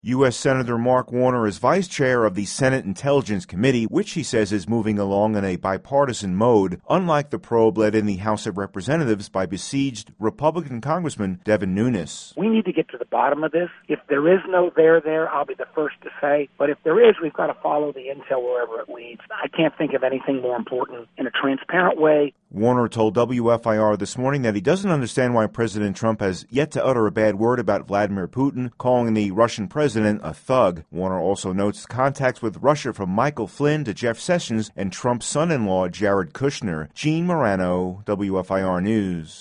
U.S. Senator Mark Warner is vice chair of the Senate Intelligence Committee, which he says is moving along in a bipartisan mode, unlike the probe led in the House of Representatives by besieged Republican Congressman Devin Nunes. We need to get to the bottom of this. If there is no there, I'll be the first to say. But if there is, we've got to follow the intel wherever it leads. I can't think of anything more important in a transparent way. Warner told WFIR this morning that he doesn't understand why President Trump has yet to utter a bad word about Vladimir Putin, calling the Russian president a thug. Warner also notes contacts with Russia from Michael Flynn to Jeff Sessions and Trump's son-in-law Jared Kushner. Gene Marrano, WFIR News.